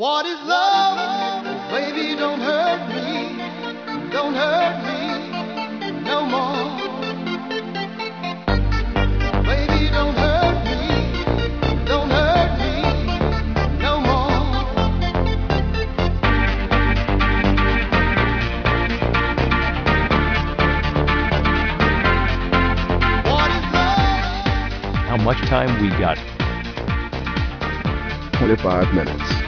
What is love? Baby, don't hurt me no more. Baby, don't hurt me no more. What is love? How much time we got? 25 minutes.